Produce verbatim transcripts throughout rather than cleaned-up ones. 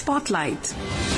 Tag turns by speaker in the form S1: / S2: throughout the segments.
S1: Spotlight.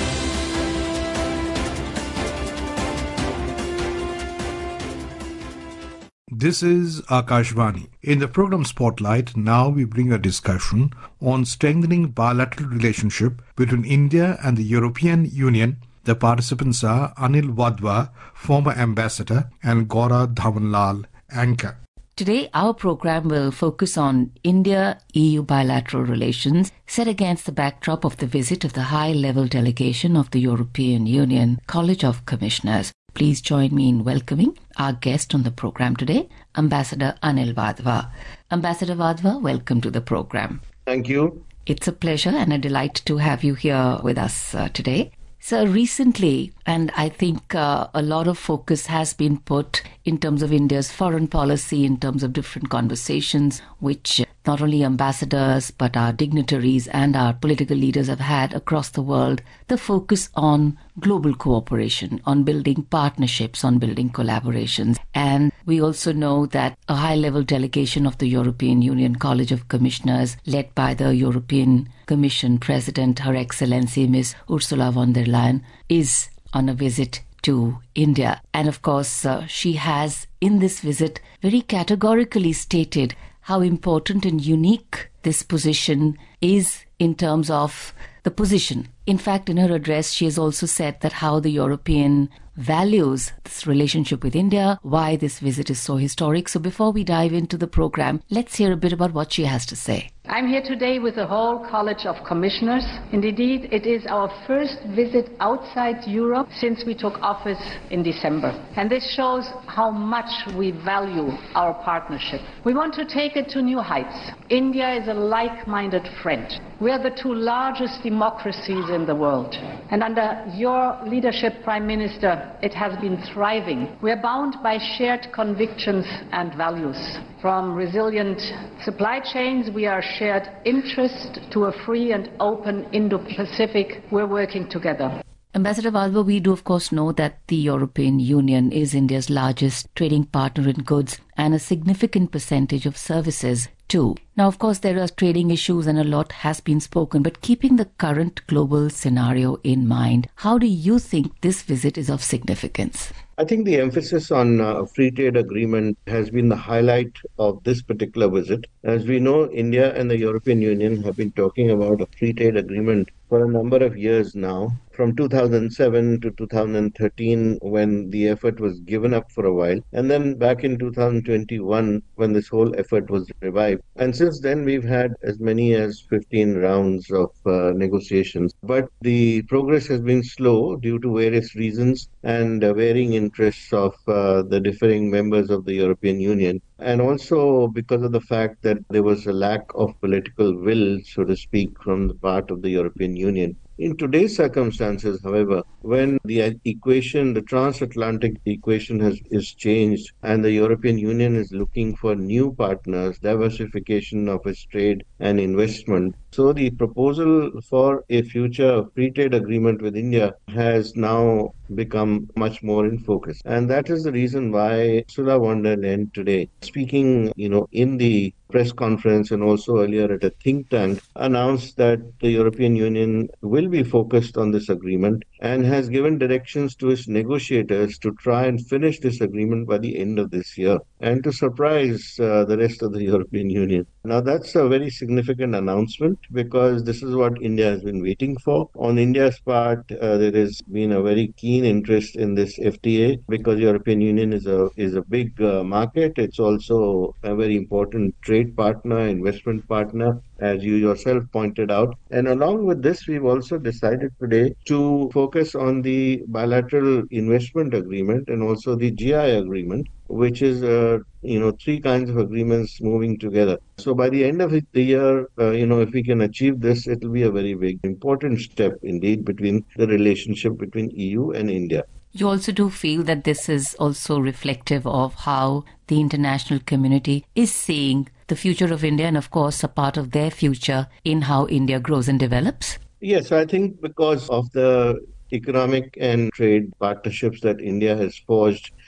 S2: This is Akashvani. In the program Spotlight, now we bring a discussion on strengthening bilateral relationship between India and the European Union. The participants are Anil Wadhwa, former ambassador, and Gaura Dhawanlal, anchor.
S3: Today, our program will focus on India-E U bilateral relations set against the backdrop of the visit of the high-level delegation of the European Union College of Commissioners. Please join me in welcoming our guest on the program today, Ambassador Anil Wadhwa. Ambassador Wadhwa, welcome to the program.
S4: Thank you.
S3: It's a pleasure and a delight to have you here with us uh, today. So recently, and I think uh, a lot of focus has been put in terms of India's foreign policy, in terms of different conversations, which not only ambassadors, but our dignitaries and our political leaders have had across the world, the focus on global cooperation, on building partnerships, on building collaborations. And we also know that a high-level delegation of the European Union College of Commissioners, led by the European Commission President, Her Excellency Miss Ursula von der Leyen, is on a visit to India. And of course, uh, she has, in this visit, very categorically stated how important and unique this position is in terms of the position. In fact, in her address, she has also said that how the European values this relationship with India, why this visit is so historic. So before we dive into the program, let's hear a bit about what she has to say.
S5: I'm here today with the whole College of Commissioners, and indeed it is our first visit outside Europe since we took office in December. And this shows how much we value our partnership. We want to take it to new heights. India is a like-minded friend. We are the two largest democracies in the world. And under your leadership, Prime Minister, it has been thriving. We are bound by shared convictions and values. From resilient supply chains, we are shared interest to a free and open Indo-Pacific. We're working together.
S3: Ambassador Wadhwa, we do of course know that the European Union is India's largest trading partner in goods and a significant percentage of services too. Now, of course, there are trading issues and a lot has been spoken, but keeping the current global scenario in mind, how do you think this visit is of significance?
S4: I think the emphasis on a free trade agreement has been the highlight of this particular visit. As we know, India and the European Union have been talking about a free trade agreement for a number of years now, from two thousand seven to two thousand thirteen, when the effort was given up for a while, and then back in two thousand twenty-one, when this whole effort was revived. And since then, we've had as many as fifteen rounds of uh, negotiations. But the progress has been slow due to various reasons and uh, varying interests of uh, the differing members of the European Union. And also because of the fact that there was a lack of political will, so to speak, from the part of the European Union. In today's circumstances, however, when the equation, the transatlantic equation has is changed and the European Union is looking for new partners, diversification of its trade and investment, so the proposal for a future free trade agreement with India has now become much more in focus. And that is the reason why Ursula von der Leyen today, speaking, you know, in the press conference and also earlier at a think tank, announced that the European Union will be focused on this agreement and has given directions to its negotiators to try and finish this agreement by the end of this year and to surprise uh, the rest of the European Union. Now, that's a very significant announcement because this is what India has been waiting for. On India's part, uh, there has been a very keen interest in this F T A because European Union is a is a big uh, market. It's also a very important trade partner, investment partner, as you yourself pointed out. And along with this, we've also decided today to focus on the bilateral investment agreement and also the G I agreement, which is, uh, you know, three kinds of agreements moving together. So by the end of the year, uh, you know, if we can achieve this, it will be a very big, important step indeed between the relationship between E U and India.
S3: You also do feel that this is also reflective of how the international community is seeing the future of India and, of course, a part of their future in how India grows and develops?
S4: Yes, I think because of the economic and trade partnerships that India has forged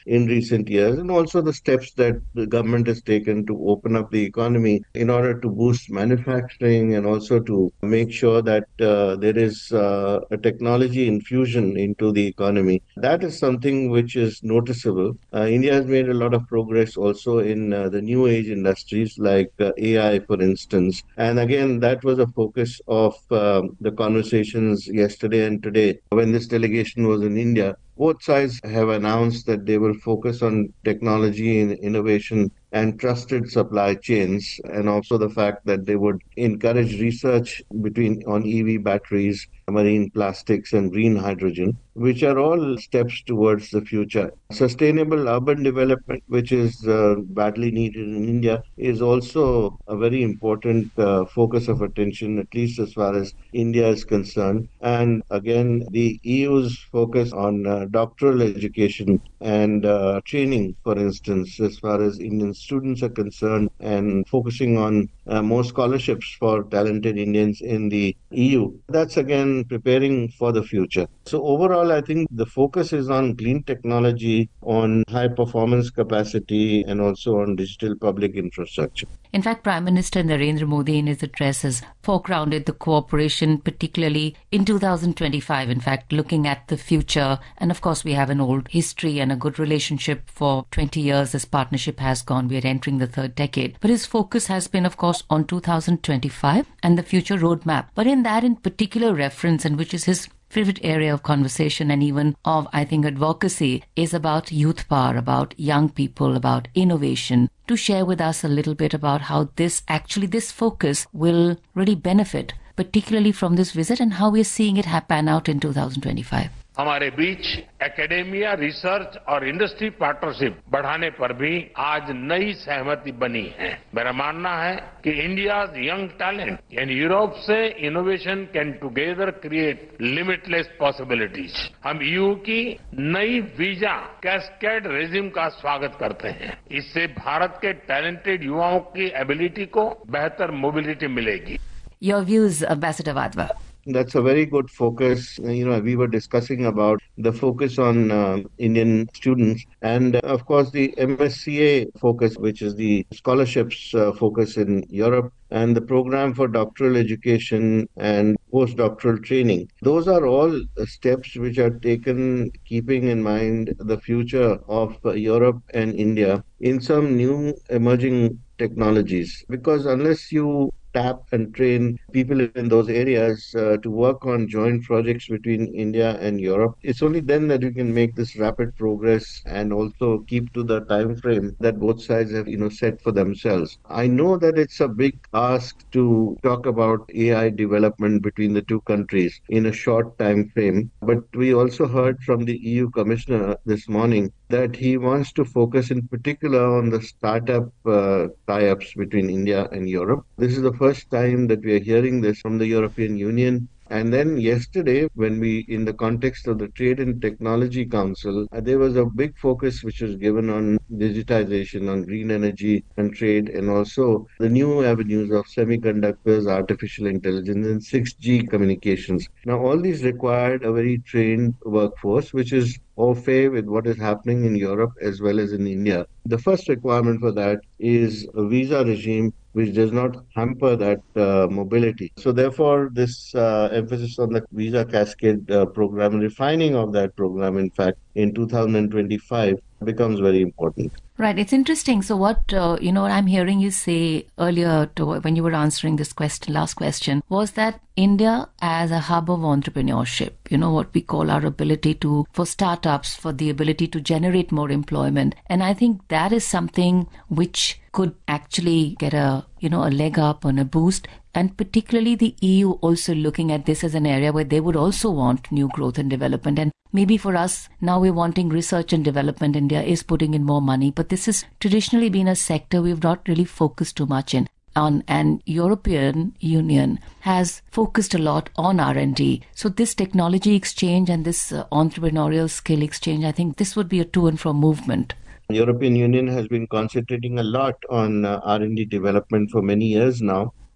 S4: in recent years, and also the steps that the government has taken to open up the economy in order to boost manufacturing and also to make sure that uh, there is uh, a technology infusion into the economy. That is something which is noticeable. Uh, India has made a lot of progress also in uh, the new age industries like uh, A I, for instance. And again, that was a focus of um, the conversations yesterday and today when this delegation was in India. Both sides have announced that they will focus on technology and innovation and trusted supply chains, and also the fact that they would encourage research between on E V batteries, marine plastics, and green hydrogen, which are all steps towards the future. Sustainable urban development, which is uh, badly needed in India, is also a very important uh, focus of attention, at least as far as India is concerned. And again, the E U's focus on uh, doctoral education and uh, training, for instance, as far as Indian students are concerned, and focusing on uh, more scholarships for talented Indians in the E U. That's again preparing for the future. So overall, I think the focus is on clean technology, on high performance capacity, and also on digital public infrastructure.
S3: In fact, Prime Minister Narendra Modi in his address has foregrounded the cooperation, particularly in two thousand twenty-five, in fact, looking at the future. And of course, we have an old history and a good relationship for twenty years. This partnership has gone. We are entering the third decade. But his focus has been, of course, on two thousand twenty-five and the future roadmap. But in that in particular reference, and which is his favorite area of conversation and even of, I think, advocacy, is about youth power, about young people, about innovation. To share with us a little bit about how this actually, this focus will really benefit, particularly from this visit, and how we're seeing it pan out in two thousand twenty-five.
S1: हमारे बीच academia, research और industry partnership बढ़ाने पर भी आज नई सहमति बनी है। मेरा मानना है कि India's young talent and Europe से innovation can together create limitless possibilities. हम ईयू की नई वीजा कैस्केड रेजिम का स्वागत करते हैं। इससे भारत के टैलेंटेड युवाओं की एबिलिटी को बेहतर मोबिलिटी मिलेगी।
S3: Your views, Ambassador Wadhwa.
S4: That's a very good focus. You know, we were discussing about the focus on uh, Indian students and, uh, of course, the M S C A focus, which is the scholarships uh, focus in Europe, and the program for doctoral education and postdoctoral training. Those are all steps which are taken keeping in mind the future of uh, Europe and India in some new emerging technologies. Because unless you tap and train people in those areas uh, to work on joint projects between India and Europe, it's only then that you can make this rapid progress and also keep to the time frame that both sides have, you know, set for themselves. I know that it's a big ask to talk about A I development between the two countries in a short time frame, but we also heard from the E U Commissioner this morning that he wants to focus in particular on the startup uh, tie-ups between India and Europe. This is the first time that we are hearing this from the European Union. And then yesterday, when we, in the context of the Trade and Technology Council, uh, there was a big focus which was given on digitization, on green energy and trade, and also the new avenues of semiconductors, artificial intelligence, and six G communications. Now, all these required a very trained workforce, which is au fait with what is happening in Europe as well as in India. The first requirement for that is a visa regime which does not hamper that uh, mobility. So therefore, this uh, emphasis on the visa cascade uh, program, refining of that program, in fact, in two thousand twenty-five becomes very important.
S3: Right. It's interesting. So what, uh, you know, what I'm hearing you say earlier to, when you were answering this question, last question, was that India as a hub of entrepreneurship, you know, what we call our ability to, for startups, for the ability to generate more employment. And I think that is something which could actually get a, you know, a leg up and a boost. And particularly the E U also looking at this as an area where they would also want new growth and development. And maybe for us, now we're wanting research and development. India is putting in more money, but this has traditionally been a sector we've not really focused too much in. On, and European Union has focused a lot on R and D. So this technology exchange and this uh, entrepreneurial skill exchange, I think this would be a to and fro movement.
S4: The European Union has been concentrating a lot on uh, R and D development for many years now.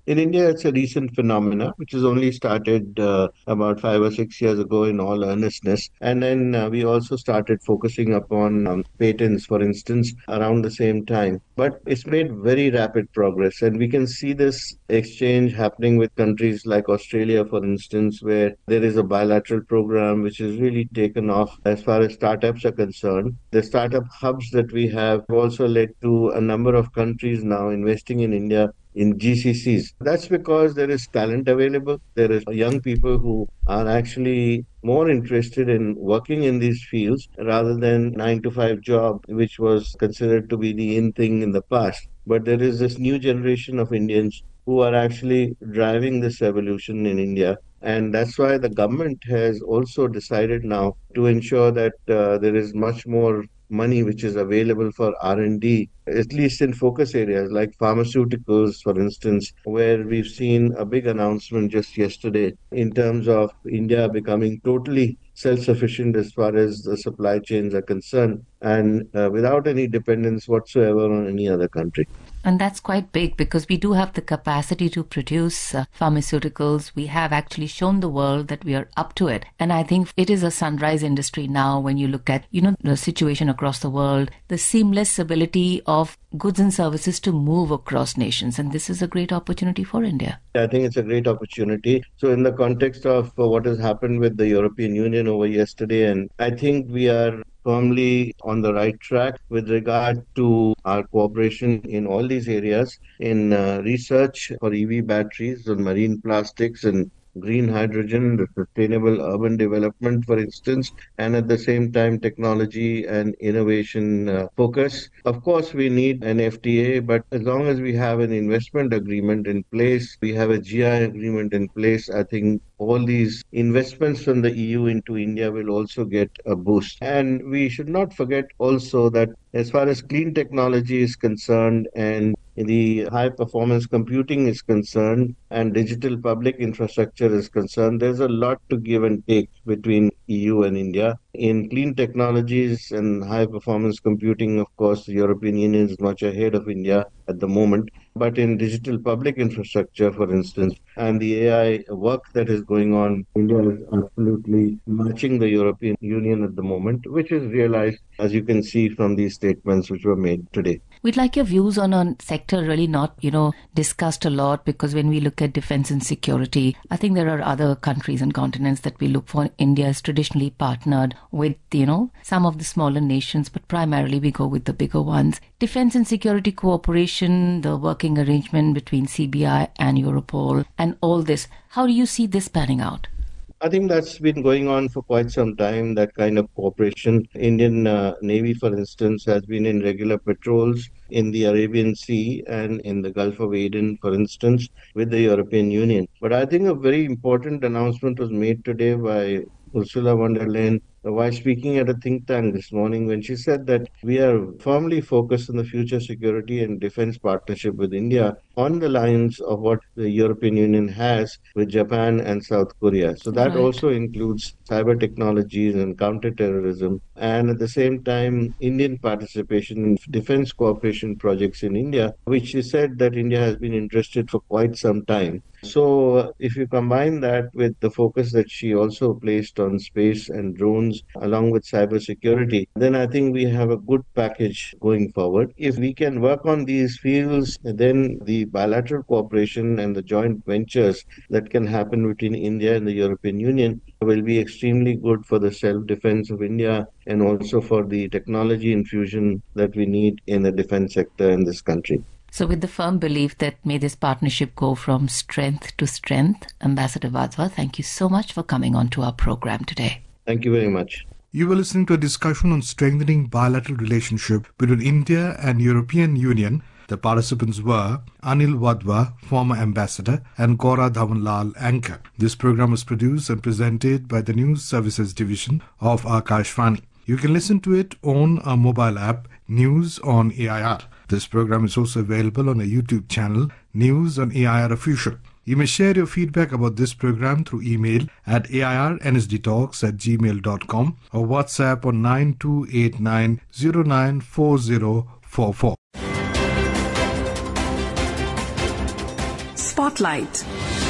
S4: In India, it's a recent phenomena, which has only started uh, about five or six years ago in all earnestness. And then uh, we also started focusing upon um, patents, for instance, around the same time. But it's made very rapid progress. And we can see this exchange happening with countries like Australia, for instance, where there is a bilateral program which has really taken off as far as startups are concerned. The startup hubs that we have also led to a number of countries now investing in India in G C Cs. That's because there is talent available. There is young people who are actually more interested in working in these fields rather than nine to five job, which was considered to be the in thing in the past. But there is this new generation of Indians who are actually driving this evolution in India. And that's why the government has also decided now to ensure that uh, there is much more money which is available for R and D, at least in focus areas like pharmaceuticals, for instance, where we've seen a big announcement just yesterday in terms of India becoming totally self-sufficient as far as the supply chains are concerned and uh, without any dependence whatsoever on any other country.
S3: And that's quite big because we do have the capacity to produce uh, pharmaceuticals. We have actually shown the world that we are up to it. And I think it is a sunrise industry now when you look at, you know, the situation across the world, the seamless ability of goods and services to move across nations. And this is a great opportunity for India.
S4: I think it's a great opportunity. So in the context of uh, what has happened with the European Union over yesterday, and I think we are firmly on the right track with regard to our cooperation in all these areas, in uh, research for E V batteries, on marine plastics and green hydrogen, the sustainable urban development, for instance, and at the same time, technology and innovation uh, focus. Of course, we need an F T A, but as long as we have an investment agreement in place, we have a G I agreement in place, I think all these investments from the E U into India will also get a boost. And we should not forget also that as far as clean technology is concerned and the high performance computing is concerned and digital public infrastructure is concerned, there's a lot to give and take between E U and India. In clean technologies and high performance computing, of course, the European Union is much ahead of India at the moment. But in digital public infrastructure, for instance, and the A I work that is going on, India is absolutely matching the European Union at the moment, which is realized, as you can see from these statements which were made today.
S3: We'd like your views on a sector really not, you know, discussed a lot, because when we look at defense and security, I think there are other countries and continents that we look for. India is traditionally partnered with, you know, some of the smaller nations, but primarily we go with the bigger ones. Defense and security cooperation, the working arrangement between C B I and Europol, and all this. How do you see this panning out?
S4: I think that's been going on for quite some time, that kind of cooperation. Indian uh, Navy, for instance, has been in regular patrols in the Arabian Sea and in the Gulf of Aden, for instance, with the European Union. But I think a very important announcement was made today by Ursula von der Leyen while speaking at a think tank this morning, when she said that we are firmly focused on the future security and defense partnership with India on the lines of what the European Union has with Japan and South Korea. So that
S3: Right.
S4: also includes cyber technologies and counterterrorism, and at the same time, Indian participation in defense cooperation projects in India, which she said that India has been interested for quite some time. So uh, if you combine that with the focus that she also placed on space and drones along with cybersecurity, then I think we have a good package going forward. If we can work on these fields, then the bilateral cooperation and the joint ventures that can happen between India and the European Union will be extremely good for the self-defense of India and also for the technology infusion that we need in the defense sector in this country.
S3: So with the firm belief that may this partnership go from strength to strength, Ambassador Wadhwa, thank you so much for coming on to our program today.
S4: Thank you very much.
S2: You were listening to a discussion on strengthening bilateral relationship between India and European Union. The participants were Anil Wadhwa, former ambassador, and Gaura Dhawanlal, anchor. This program was produced and presented by the News Services Division of Akashvani. You can listen to it on our mobile app, News on A I R. This program is also available on a YouTube channel, News on A I R Official. You may share your feedback about this program through email at airnsdtalks at gmail dot com or WhatsApp on nine two eight nine zero nine four zero four four.
S6: Spotlight.